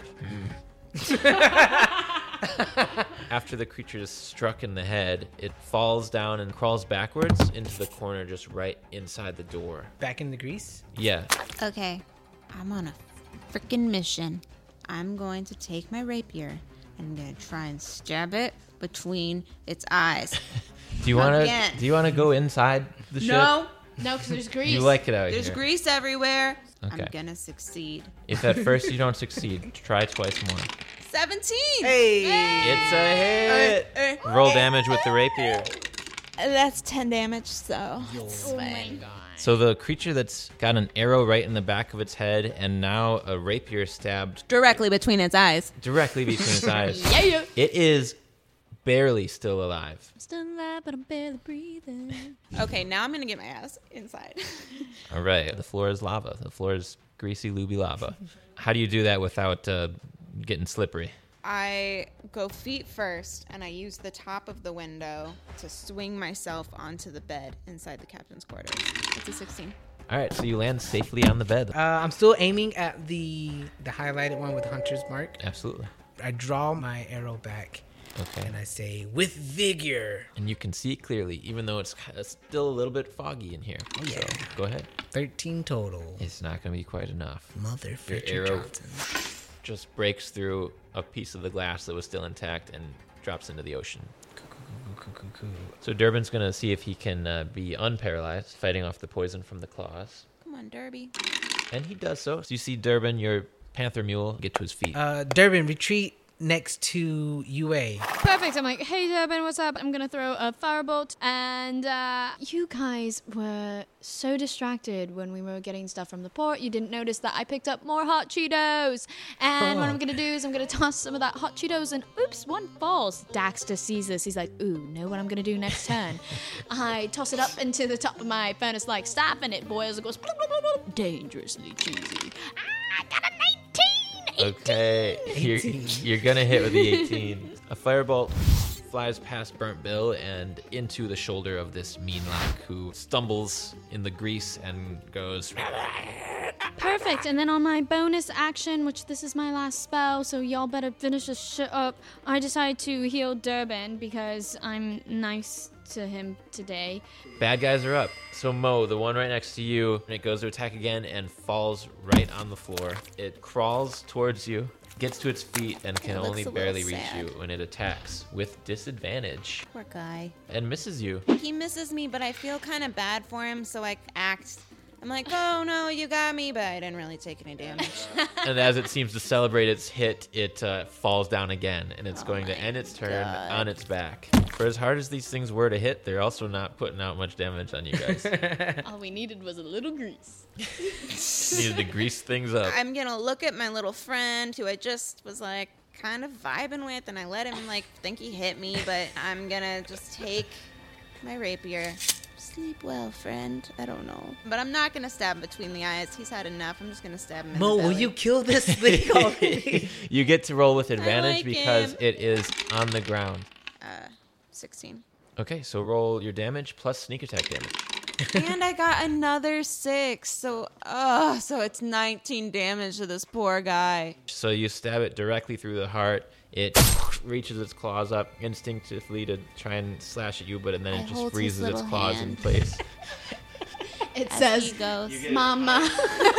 S1: After the creature is struck in the head, it falls down and crawls backwards into the corner just right inside the door.
S5: Back in the grease?
S1: Yeah.
S6: Okay, I'm on a freaking mission. I'm going to take my rapier and I'm going to try and stab it between its eyes.
S1: Do you want to go inside the ship?
S6: No,
S4: because there's grease.
S1: You like it out here.
S6: There's grease everywhere.
S1: Okay.
S6: I'm going to succeed.
S1: If at first you don't succeed, try twice more.
S6: 17!
S5: Hey!
S1: It's a hit! Roll damage with the rapier.
S6: That's 10 damage, so...
S4: Oh my god.
S1: So the creature that's got an arrow right in the back of its head and now a rapier stabbed...
S6: Directly between its eyes.
S1: Directly between its eyes.
S4: Yeah.
S1: It is barely still alive.
S10: I'm still alive, but I'm barely breathing.
S6: Okay, now I'm going to get my ass inside.
S1: All right. The floor is lava. The floor is greasy, looby lava. How do you do that without getting slippery?
S6: I go feet first, and I use the top of the window to swing myself onto the bed inside the captain's quarters. It's a 16.
S1: All right, so you land safely on the bed.
S5: I'm still aiming at the highlighted one with Hunter's mark.
S1: Absolutely.
S5: I draw my arrow back.
S1: Okay.
S5: And I say, with vigor.
S1: And you can see it clearly, even though it's still a little bit foggy in here.
S5: Oh, yeah.
S1: So, go ahead.
S5: 13 total.
S1: It's not going to be quite enough.
S5: Motherfucker
S1: Your arrow
S5: Johnson.
S1: just breaks through a piece of the glass that was still intact and drops into the ocean.
S5: Cool.
S1: So Durbin's going to see if he can be unparalyzed, fighting off the poison from the claws.
S6: Come on, Derby.
S1: And he does so. So you see Durbin, your panther mule, get to his feet.
S5: Durbin, retreat next to UA.
S10: Perfect. I'm like, hey, Durbin, what's up? I'm going to throw a firebolt. And you guys were so distracted when we were getting stuff from the port. You didn't notice that I picked up more hot Cheetos. And what I'm going to do is I'm going to toss some of that hot Cheetos and oops, one falls. Daxter sees this. He's like, ooh, know what I'm going to do next turn. I toss it up into the top of my furnace-like staff and it boils and goes dangerously cheesy. I got a 19!
S1: Okay, you're gonna hit with the 18. A firebolt flies past Burnt Bill and into the shoulder of this meanlock who stumbles in the grease and goes...
S10: Perfect. And then on my bonus action, which this is my last spell, so y'all better finish this shit up, I decide to heal Durbin because I'm nice to him today.
S1: Bad guys are up. So Mo, the one right next to you, and it goes to attack again and falls right on the floor. It crawls towards you, gets to its feet, and can only barely reach you when it attacks with disadvantage.
S6: Poor guy.
S1: And misses you.
S6: He misses me, but I feel kind of bad for him, so I act... I'm like, oh no, you got me, but I didn't really take any damage.
S1: And as it seems to celebrate its hit, it falls down again, and it's going to end its turn on its back. For as hard as these things were to hit, they're also not putting out much damage on you guys.
S4: All we needed was a little grease.
S1: Needed to grease things up.
S6: I'm gonna look at my little friend who I just was like kind of vibing with, and I let him like think he hit me, but I'm gonna just take my rapier. Sleep well, friend. I don't know. But I'm not going to stab him between the eyes. He's had enough. I'm just going to stab him in
S5: Mo,
S6: the belly.
S5: will you kill this thing already?
S1: You get to roll with advantage
S6: like
S1: because
S6: him.
S1: it is on the ground.
S6: 16.
S1: Okay, so roll your damage plus sneak attack damage.
S6: And I got another 6. So it's 19 damage to this poor guy.
S1: So you stab it directly through the heart. It reaches its claws up instinctively to try and slash at you, but then it just
S6: hold his
S1: freezes its
S6: little
S1: claws in
S6: hand.
S1: place.
S4: It
S6: As
S4: says,
S6: he goes.
S4: Mama.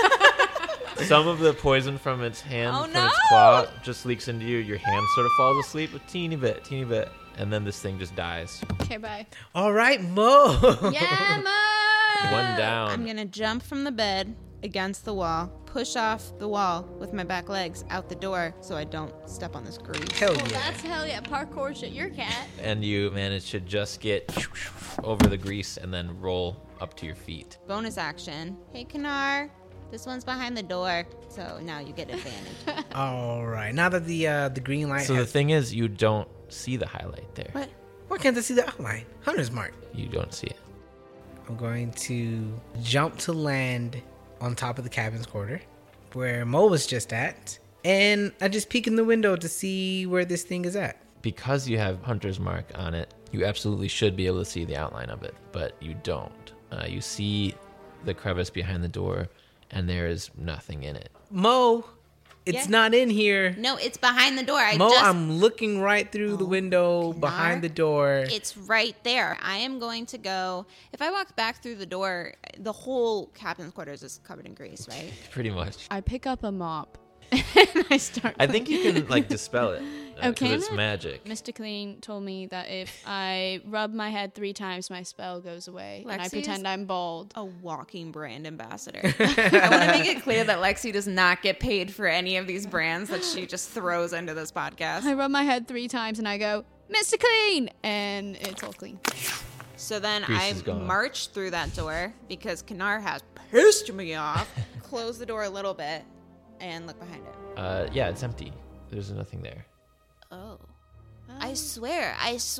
S1: Some of the poison from its hand,
S6: Oh,
S1: from
S6: no!
S1: its claw, just leaks into you. Your hand sort of falls asleep a teeny bit. And then this thing just dies.
S4: Okay, bye.
S5: All right, Mo.
S4: Yeah, Mo!
S1: One down.
S6: I'm going to jump from the bed against the wall, push off the wall with my back legs out the door so I don't step on this grease.
S5: Hell
S4: Well,
S5: yeah.
S4: that's hell yeah. Parkour shit, your cat.
S1: And you manage to just get over the grease and then roll up to your feet.
S6: Bonus action. Hey, Kanar. This one's behind the door, so now you get advantage.
S5: All right. Now that the green light
S1: So the
S5: has...
S1: thing is, you don't see the highlight there.
S6: What?
S5: Why can't I see the outline? Hunter's mark.
S1: You don't see it.
S5: I'm going to jump to land on top of the cabin's quarter where Mo was just at. And I just peek in the window to see where this thing is at.
S1: Because you have Hunter's Mark on it, you absolutely should be able to see the outline of it, but you don't. You see the crevice behind the door, and there is nothing in it.
S5: Mo, it's
S6: Yeah.
S5: not in here.
S6: No, it's behind the door.
S5: Mo, I'm looking right through the window behind the door.
S6: It's right there. I am going to go. If I walk back through the door, the whole captain's quarters is covered in grease, right?
S1: Pretty much.
S4: I pick up a mop and I start.
S1: I think you can, like, dispel it.
S4: Oh,
S1: 'cause
S4: can
S1: it's
S4: it?
S1: magic.
S4: Mr. Clean told me that if I rub my head 3 times, my spell goes away, and I
S6: Lexi
S4: pretend
S6: is
S4: I'm bald.
S6: A walking brand ambassador. I want to make it clear that Lexi does not get paid for any of these brands that she just throws into this podcast.
S4: I rub my head 3 times and I go, Mr. Clean, and it's all clean.
S6: So then
S1: Grease
S6: I
S1: is gone.
S6: march through that door because Kanar has pissed me off. Close the door a little bit and look behind it.
S1: Yeah, it's empty. There's nothing there.
S6: Oh. I swear,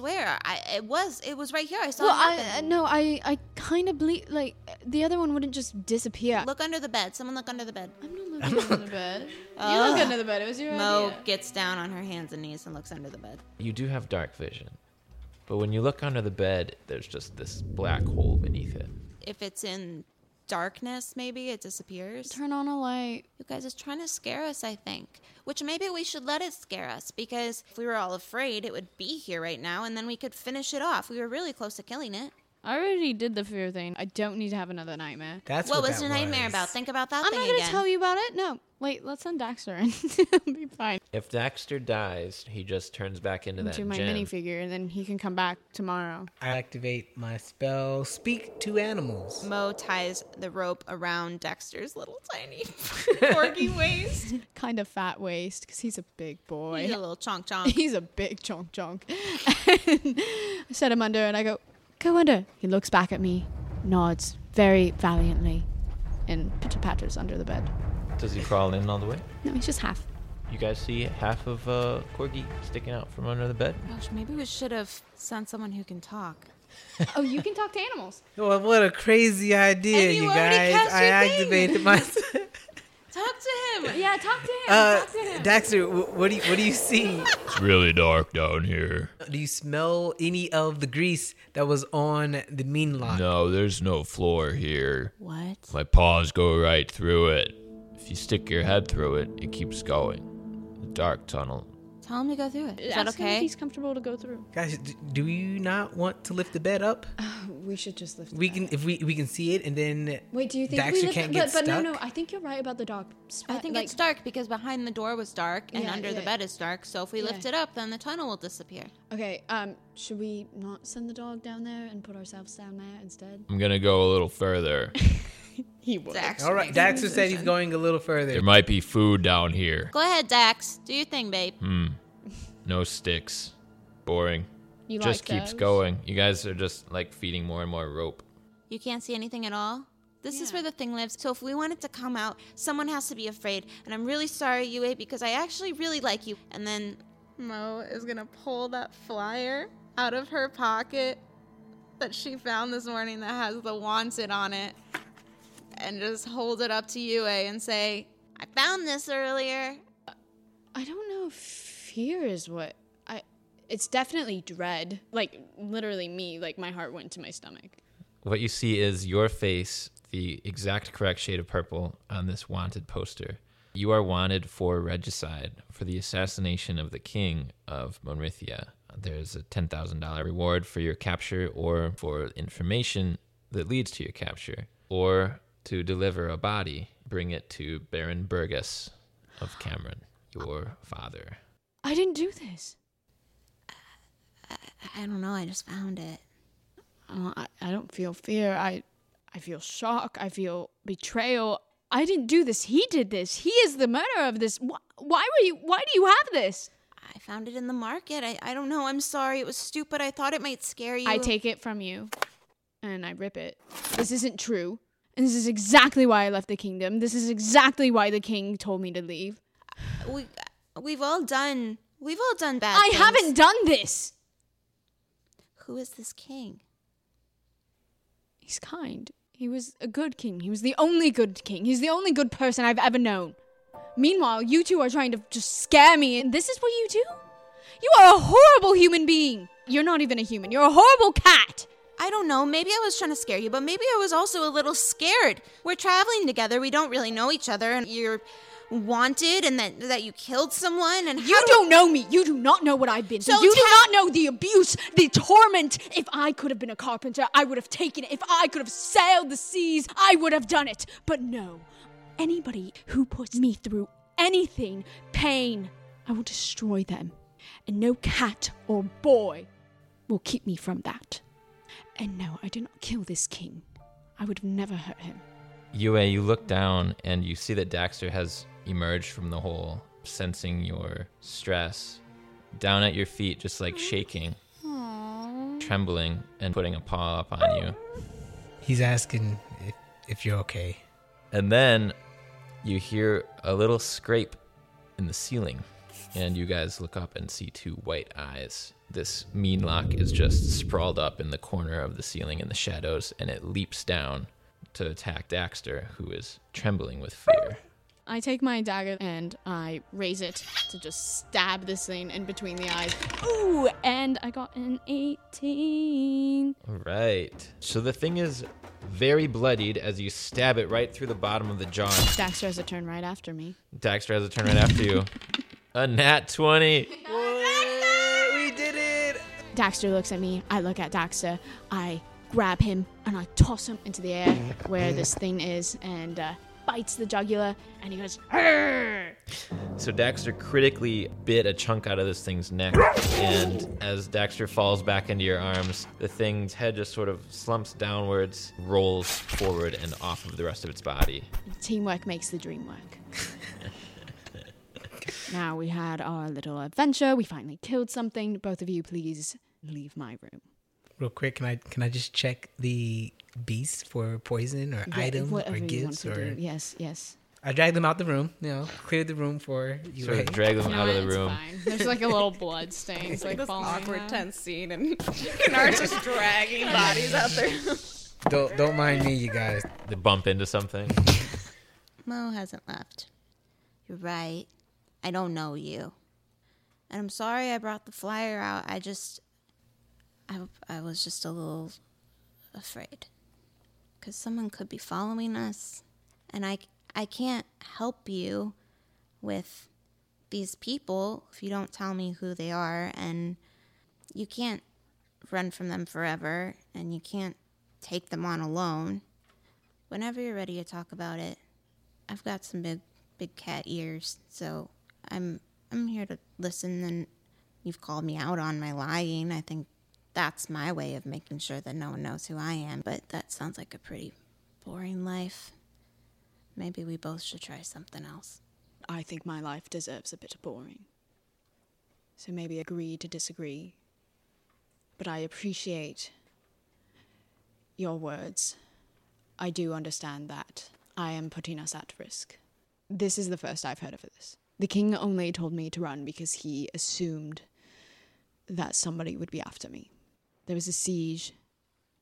S6: it was right here. I saw
S4: Well,
S6: it happen.
S4: I kind of believe, like, the other one wouldn't just disappear.
S6: Look under the bed. Someone look under the bed.
S4: I'm not looking under the bed. You look under the bed. It was your
S6: Mo
S4: idea.
S6: gets down on her hands and knees and looks under the bed.
S1: You do have dark vision, but when you look under the bed, there's just this black hole beneath it.
S6: If it's in darkness, maybe it disappears.
S4: Turn on a light.
S6: You guys, it's trying to scare us, I think. Which maybe we should let it scare us, because if we were all afraid, it would be here right now, and then we could finish it off. We were really close to killing it.
S4: I already did the fear thing. I don't need to have another nightmare.
S5: That's
S6: What
S5: what
S6: was
S5: that
S6: the nightmare
S5: was.
S6: about? Think about that
S4: I'm
S6: thing
S4: not going to
S6: again.
S4: tell you about it. No. Wait, let's send Daxter in. It'll be fine.
S1: If Daxter dies, he just turns back into that
S4: Into my
S1: gem.
S4: minifigure, and then he can come back tomorrow.
S5: I activate my spell, Speak to Animals.
S6: Mo ties the rope around Dexter's little tiny corgi waist.
S4: Kind of fat waist, because he's a big boy.
S6: He's a little chonk chonk.
S4: He's a big chonk chonk. And I set him under, and I go under. He looks back at me, nods very valiantly, and pitter-patters under the bed.
S1: Does he crawl in all the way?
S4: No, he's just half.
S1: You guys see half of Corgi sticking out from under the bed?
S6: Gosh, maybe we should have sent someone who can talk.
S4: Oh, you can talk to animals.
S5: Oh, what a crazy idea,
S6: And you
S5: you
S6: already
S5: guys.
S6: cast
S5: I
S6: your thing.
S5: activated my...
S6: Talk to him.
S4: Yeah, talk to him. Talk to him.
S5: Daxter, what do you see?
S1: It's really dark down here.
S5: Do you smell any of the grease that was on the mean lock?
S1: No, there's no floor here.
S6: What?
S1: My paws go right through it. If you stick your head through it, it keeps going. The dark tunnel.
S6: Tell him to go through it. Is that
S4: Ask him if
S6: okay?
S4: he's comfortable to go through.
S5: Guys, do you not want to lift the bed up?
S4: We should just lift.
S5: We can, if we can see it, and then
S4: Wait, do you think
S5: Daxter
S4: we lift
S5: can't
S4: it?
S5: get
S4: But no,
S5: stuck?
S4: I think you're right about the dark.
S6: I think it's dark because behind the door was dark and
S4: Yeah,
S6: under the
S4: yeah.
S6: bed is dark. So if we
S4: Yeah.
S6: lift it up, then the tunnel will disappear.
S4: Okay, should we not send the dog down there and put ourselves down there instead?
S1: I'm gonna go a little further.
S4: He would.
S5: all right. Daxter said he's going a little further.
S1: There might be food down here.
S6: Go ahead, Dax. Do your thing, babe.
S1: No sticks. Boring.
S4: You
S1: Just
S4: like
S1: keeps
S4: those?
S1: going. You guys are just like feeding more and more rope.
S6: You can't see anything at all? This is where the thing lives. So if we want it to come out, someone has to be afraid. And I'm really sorry, Yue, because I actually really like you. And then Mo is going to pull that flyer out of her pocket that she found this morning that has the wanted on it and just hold it up to Yue and say, I found this earlier.
S4: I don't know if fear is what it's definitely dread. Like, literally me, like, my heart went to my stomach.
S1: What you see is your face, the exact correct shade of purple on this wanted poster. You are wanted for regicide, for the assassination of the king of Monrithia. There's a $10,000 reward for your capture or for information that leads to your capture, or to deliver a body, bring it to Baron Burgess of Cameron, your father.
S4: I didn't do this.
S6: I don't know. I just found it.
S4: I don't feel fear. I feel shock. I feel betrayal. I didn't do this. He did this. He is the murderer of this. Why do you have this?
S6: I found it in the market. I don't know. I'm sorry. It was stupid. I thought it might scare you.
S4: I take it from you and I rip it. This isn't true. And this is exactly why I left the kingdom. This is exactly why the king told me to leave.
S6: We've all done bad
S4: I
S6: things.
S4: haven't done this.
S6: Who is this king?
S4: He's kind. He was a good king. He was the only good king. He's the only good person I've ever known. Meanwhile, you two are trying to just scare me, and this is what you do? You are a horrible human being. You're not even a human. You're a horrible cat.
S6: I don't know. Maybe I was trying to scare you, but maybe I was also a little scared. We're traveling together. We don't really know each other, and you're wanted, and that you killed someone, and
S4: you don't know me. You do not know what I've been through. You do not know the abuse, the torment. If I could have been a carpenter, I would have taken it. If I could have sailed the seas, I would have done it. But no. Anybody who puts me through anything, pain, I will destroy them. And no cat or boy will keep me from that. And no, I did not kill this king. I would have never hurt him.
S1: Yue, you look down and you see that Daxter has emerged from the hole, sensing your stress. Down at your feet, just like shaking, trembling, and putting a paw up on you.
S5: He's asking if you're okay.
S1: And then you hear a little scrape in the ceiling, and you guys look up and see two white eyes. This Meanlock is just sprawled up in the corner of the ceiling in the shadows, and it leaps down to attack Daxter, who is trembling with fear.
S4: I take my dagger and I raise it to just stab this thing in between the eyes. Ooh, and I got an 18.
S1: All right. So the thing is very bloodied as you stab it right through the bottom of the jaw.
S4: Daxter has a turn right after me.
S1: Daxter has a turn right after you. A nat 20.
S5: We did it!
S4: Daxter looks at me. I look at Daxter. I grab him and I toss him into the air where this thing is and bites the jugular and he goes, "Arr!"
S1: So Daxter critically bit a chunk out of this thing's neck, and as Daxter falls back into your arms, the thing's head just sort of slumps downwards, rolls forward and off of the rest of its body.
S4: Teamwork makes the dream work. Now we had our little adventure. We finally killed something. Both of you, please leave my room.
S5: Real quick, can I just check the beast for poison or item or gifts or?
S4: Yes.
S5: I dragged them out the room. Cleared the room for you.
S1: Sort of drag them out of the room.
S4: Fine. There's like a little blood stain. It's like
S6: this
S4: falling
S6: awkward,
S4: out.
S6: tense scene, and Kennard's just dragging bodies out there.
S5: Don't mind me, you guys.
S1: They bump into something.
S6: Mo hasn't left. You're right. I don't know you. And I'm sorry I brought the flyer out. I was just a little afraid. Because someone could be following us. And I can't help you with these people if you don't tell me who they are. And you can't run from them forever. And you can't take them on alone. Whenever you're ready to talk about it, I've got some big cat ears. So I'm here to listen. And you've called me out on my lying. I think that's my way of making sure that no one knows who I am. But that sounds like a pretty boring life. Maybe we both should try something else.
S4: I think my life deserves a bit of boring. So maybe agree to disagree. But I appreciate your words. I do understand that I am putting us at risk. This is the first I've heard of this. The king only told me to run because he assumed that somebody would be after me. There was a siege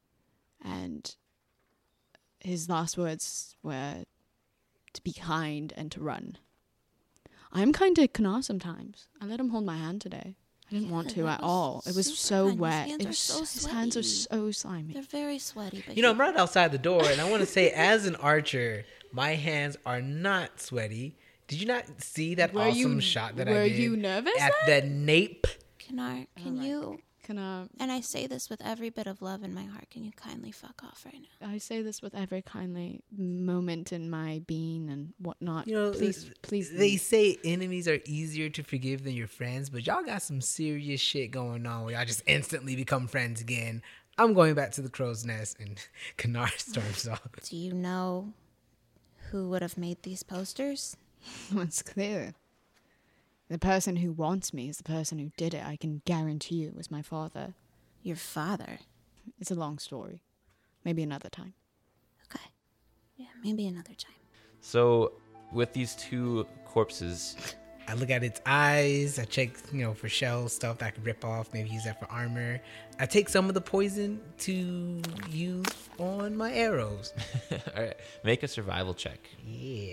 S4: And his last words were to be kind and to run. I'm kind to Kanar sometimes. I let him hold my hand today. I didn't want to at all. It was so wet. His hands are so slimy.
S6: They're very sweaty. But
S5: You know, I'm right outside the door, and I want to say, as an archer, my hands are not sweaty. Did you not see that awesome shot that I did?
S4: Were you nervous
S5: at the nape?
S6: Kanar, can you...
S4: Kanar,
S6: And I say this with every bit of love in my heart. Can you kindly fuck off right now?
S4: I say this with every kindly moment in my being and whatnot.
S5: You know,
S4: please.
S5: They say enemies are easier to forgive than your friends, but y'all got some serious shit going on where y'all just instantly become friends again. I'm going back to the crow's nest, and Kanar storms off.
S6: Do you know who would have made these posters?
S4: It's clear. The person who wants me is the person who did it. I can guarantee you it was my father.
S6: Your father?
S4: It's a long story. Maybe another time.
S6: Okay. Yeah, maybe another time.
S1: So, with these two corpses,
S5: I look at its eyes. I check, for shell stuff that I could rip off, maybe use that for armor. I take some of the poison to use on my arrows.
S1: all right, make a survival check.
S5: Yeah.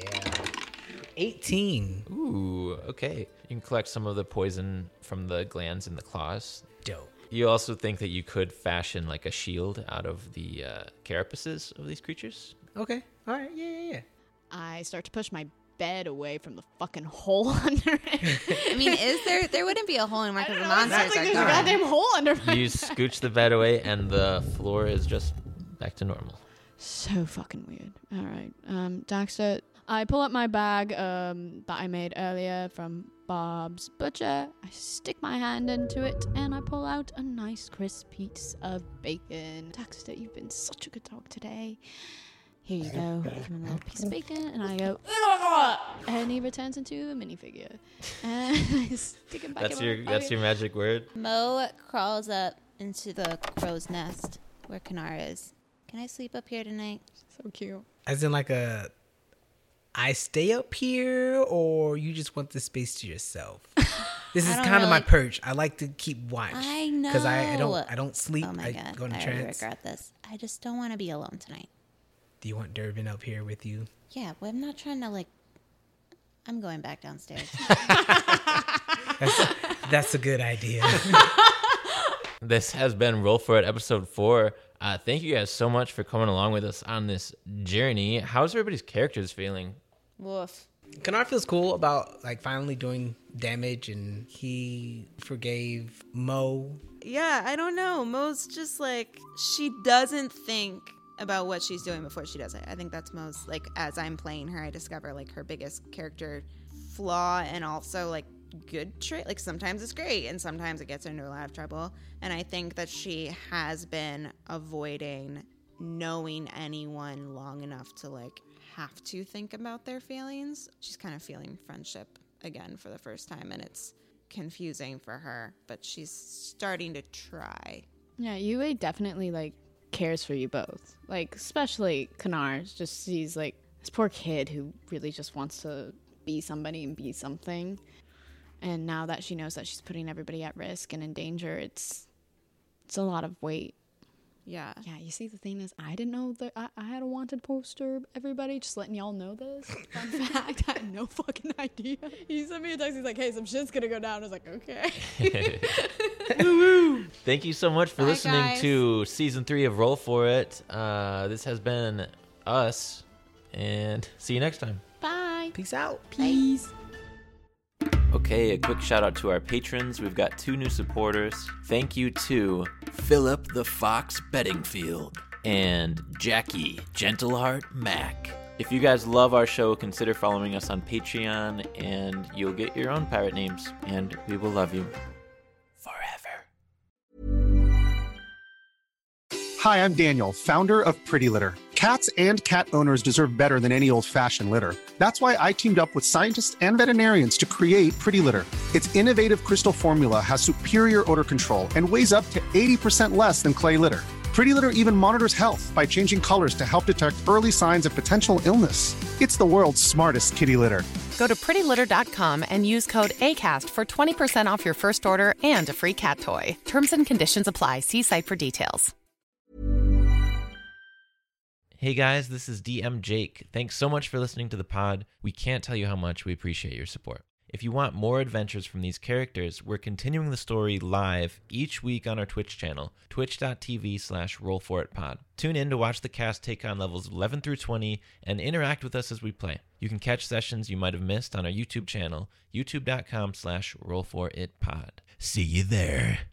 S5: 18.
S1: Ooh, okay. You can collect some of the poison from the glands in the claws.
S5: Dope.
S1: You also think that you could fashion like a shield out of the carapaces of these creatures?
S5: Okay. All right. Yeah.
S4: I start to push my bed away from the fucking hole under it.
S6: I mean, there wouldn't be a hole anymore because the monsters are
S4: There's a
S6: gone.
S4: goddamn hole under my
S1: You scooch the bed away and the floor is just back to normal.
S4: So fucking weird. All right. Daxter, I pull up my bag that I made earlier from Bob's Butcher. I stick my hand into it and I pull out a nice crisp piece of bacon. Daxter, you've been such a good dog today. Here you go. Give him a little piece of bacon, and I go, and he returns into a minifigure. And I stick it back
S1: That's
S4: in my
S1: that's your magic word?
S6: Mo crawls up into the crow's nest where Kanar is. Can I sleep up here tonight?
S4: So cute.
S5: As in I stay up here, or you just want the space to yourself? This is kind of my perch. I like to keep watch.
S6: I know.
S5: Because I don't sleep.
S6: Oh my
S5: I
S6: God.
S5: go into
S6: I
S5: trance.
S6: regret this. I just don't want to be alone tonight.
S5: Do you want Durbin up here with you?
S6: Yeah, well, I'm not trying to I'm going back downstairs.
S5: That's a good idea.
S1: This has been Roll For It episode 4. Thank you guys so much for coming along with us on this journey. How's everybody's characters feeling?
S6: Woof.
S5: Kanar feels cool about finally doing damage, and he forgave Mo.
S6: Yeah, I don't know. Mo's just she doesn't think about what she's doing before she does it. I think that's Mo's, as I'm playing her, I discover her biggest character flaw and also good trait. Sometimes it's great and sometimes it gets her into a lot of trouble. And I think that she has been avoiding knowing anyone long enough to have to think about their feelings. She's kind of feeling friendship again for the first time, and it's confusing for her, but she's starting to try.
S4: Yeah, Yue definitely cares for you both. Especially Kanar just sees this poor kid who really just wants to be somebody and be something. And now that she knows that she's putting everybody at risk and in danger, it's a lot of weight.
S6: Yeah.
S4: Yeah, you see, the thing is, I didn't know that I had a wanted poster. Everybody, just letting y'all know this. Fun fact, I had no fucking idea. He sent me a text. He's like, hey, some shit's gonna go down. I was like, okay.
S1: Thank you so much for listening to season 3 of Roll For It. This has been us, and see you next time.
S4: Bye.
S5: Peace out.
S4: Peace.
S1: Okay, a quick shout out to our patrons. We've got 2 new supporters. Thank you to Philip the Fox Beddingfield and Jackie Gentleheart Mac. If you guys love our show, consider following us on Patreon, and you'll get your own pirate names, and we will love you forever.
S2: Hi, I'm Daniel, founder of Pretty Litter. Cats and cat owners deserve better than any old-fashioned litter. That's why I teamed up with scientists and veterinarians to create Pretty Litter. Its innovative crystal formula has superior odor control and weighs up to 80% less than clay litter. Pretty Litter even monitors health by changing colors to help detect early signs of potential illness. It's the world's smartest kitty litter.
S3: Go to prettylitter.com and use code ACAST for 20% off your first order and a free cat toy. Terms and conditions apply. See site for details.
S1: Hey guys, this is DM Jake. Thanks so much for listening to the pod. We can't tell you how much we appreciate your support. If you want more adventures from these characters, we're continuing the story live each week on our Twitch channel, twitch.tv/rollforitpod. Tune in to watch the cast take on levels 11 through 20 and interact with us as we play. You can catch sessions you might have missed on our YouTube channel, youtube.com/rollforitpod. See you there.